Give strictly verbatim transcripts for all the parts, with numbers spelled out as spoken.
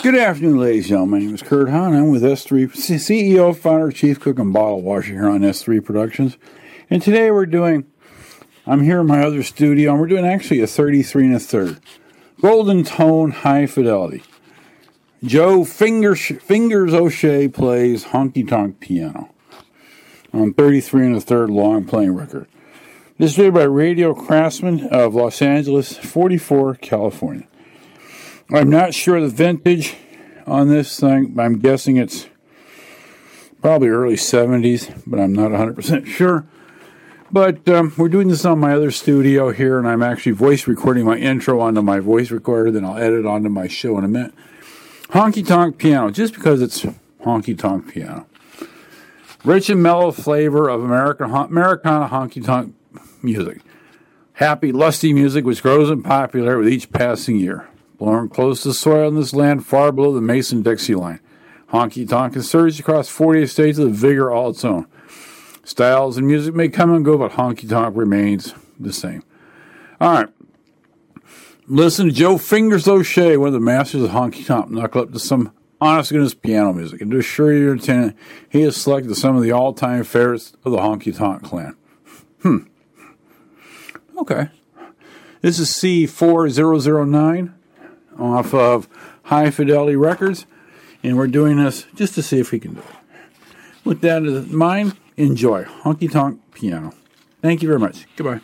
Good afternoon, ladies and gentlemen. My name is Kurt Hahn. I'm with S three, C E O, founder, chief cook, and bottle washer here on S three Productions. And today we're doing, I'm here in my other studio, and we're doing actually a thirty-three and a third. Golden Tone High Fidelity. Joe Fingers, Fingers O'Shea plays honky tonk piano on thirty-three and a third long playing record. Distributed by Radio Craftsman of Los Angeles, forty-four, California. I'm not sure the vintage on this thing. I'm guessing it's probably early seventies, but I'm not one hundred percent sure. But um, we're doing this on my other studio here, and I'm actually voice recording my intro onto my voice recorder, then I'll edit onto my show in a minute. Honky Tonk Piano, just because it's honky tonk piano. Rich and mellow flavor of American Americana honky tonk music. Happy, lusty music which grows in popularity with each passing year. Born close to the soil in this land, far below the Mason-Dixie line. Honky tonk has surged across forty-eight states with a vigor all its own. Styles and music may come and go, but honky tonk remains the same. All right. Listen to Joe Fingers O'Shea, one of the masters of honky tonk, knuckle up to some honest-to-goodness piano music. And to assure you, Lieutenant, he has selected some of the all-time favorites of the honky tonk clan. Hmm. Okay. This is C four thousand nine off of High Fidelity Records, and we're doing this just to see if we can do it. With that in mind, enjoy Honky Tonk Piano. Thank you very much. Goodbye.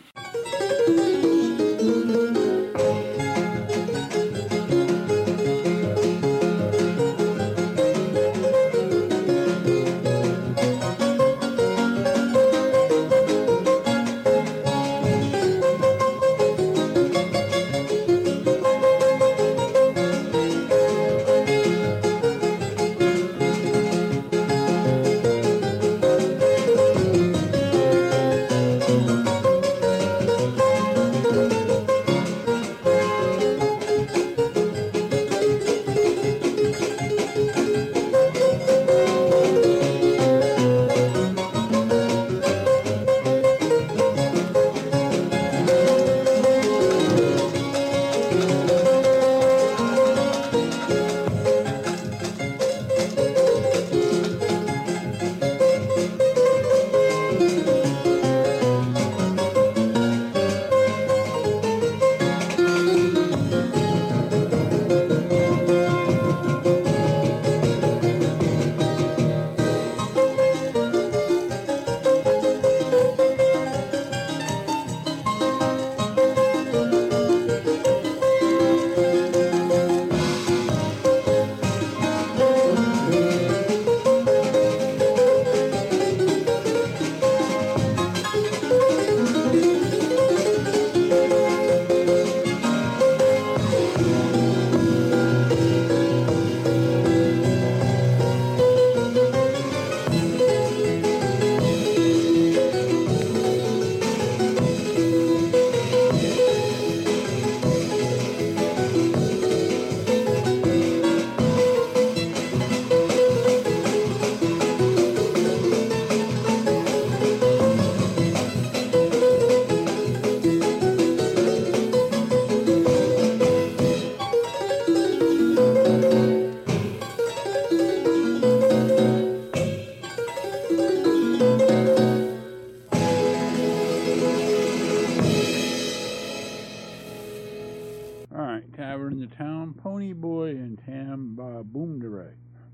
Tavern in the Town, Pony Boy, and Tam Ba Boom Dere.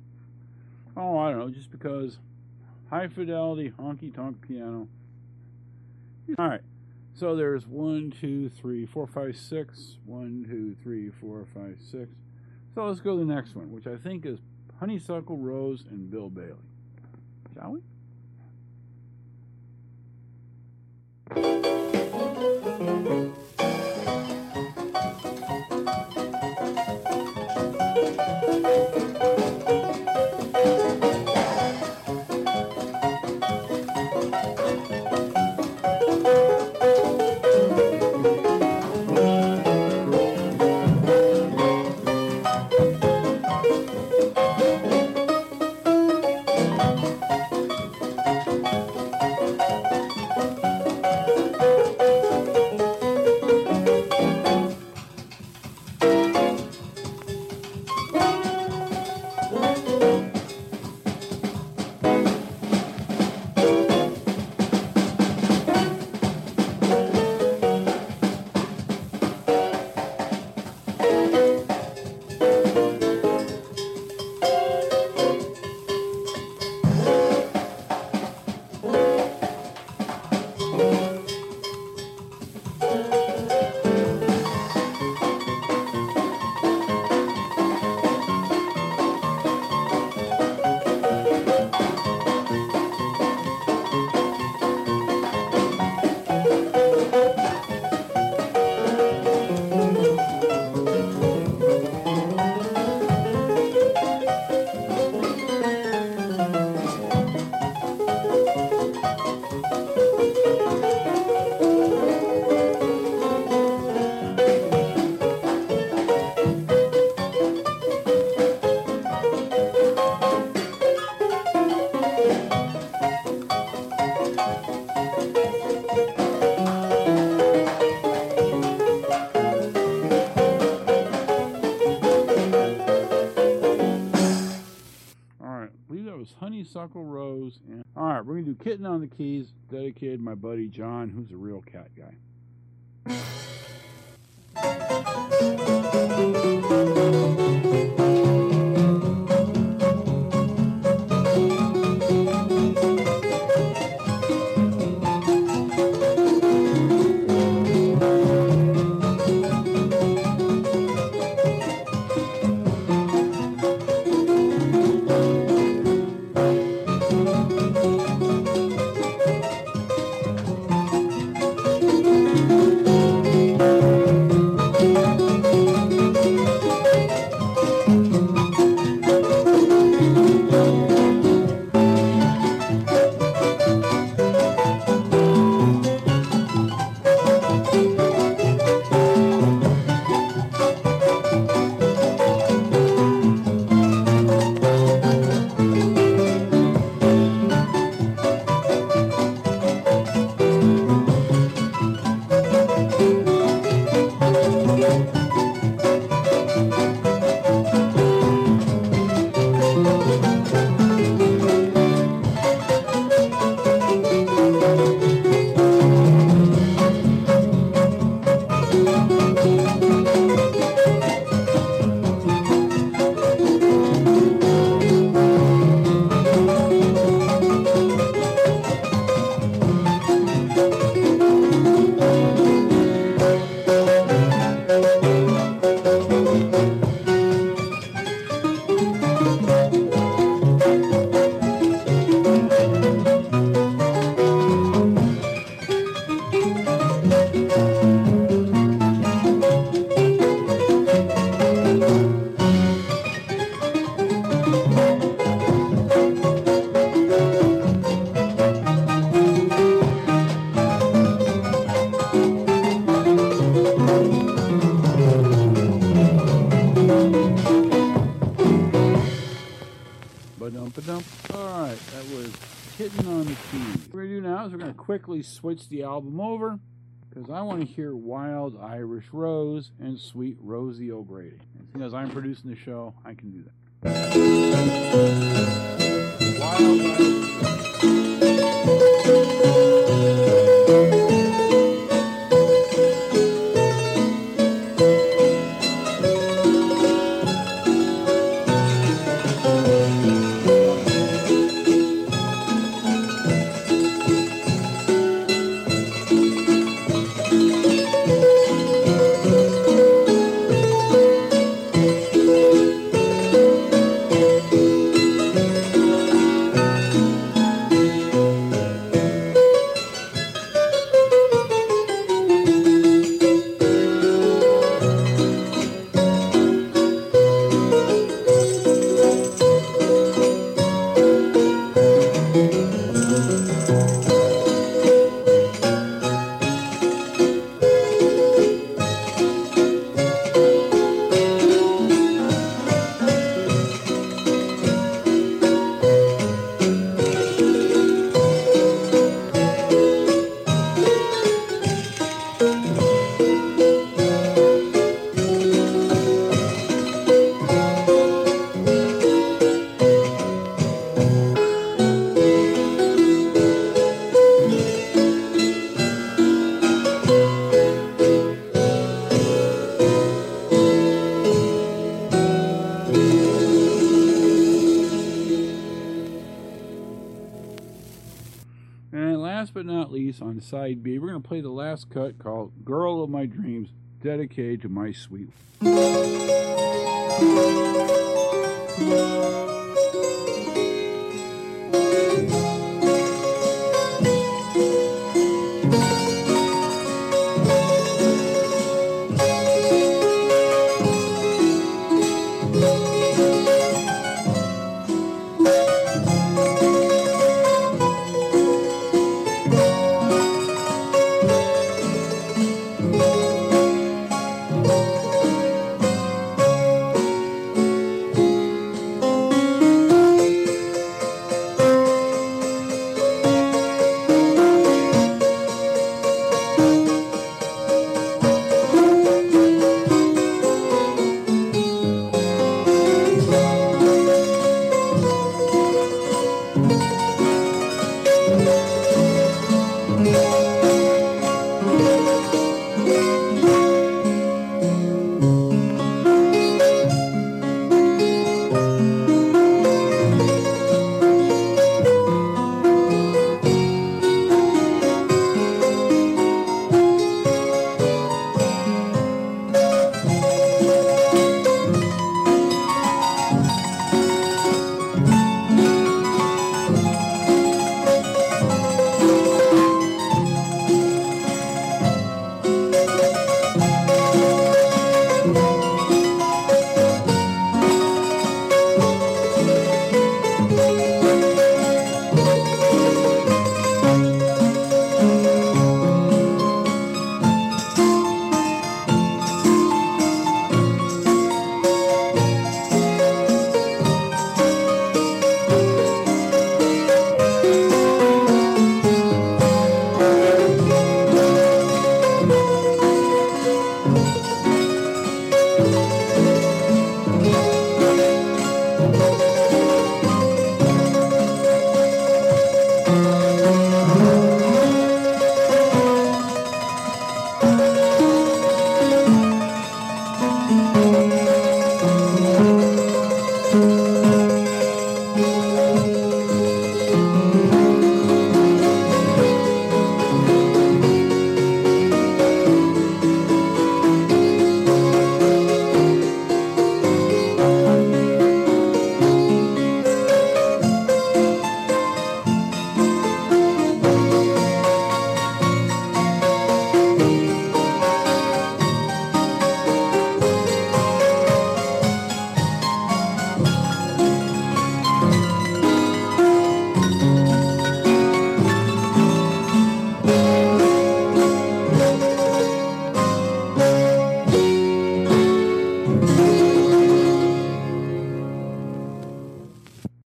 Oh, I don't know, just because high fidelity, honky tonk piano. All right, so there's one, two, three, four, five, six. One, two, three, four, five, six. So let's go to the next one, which I think is Honeysuckle Rose and Bill Bailey. Shall we? Rose, Honeysuckle Rose. And all right, we're gonna do Kitten on the Keys, dedicated to my buddy John, who's a real cat guy. Alright, that was Kitten on the Keys. What we're going to do now is we're going to quickly switch the album over because I want to hear Wild Irish Rose and Sweet Rosie O'Grady. And seeing as I'm producing the show, I can do that. Wild Irish And last but not least, on side B, we're going to play the last cut called Girl of My Dreams, dedicated to my sweet.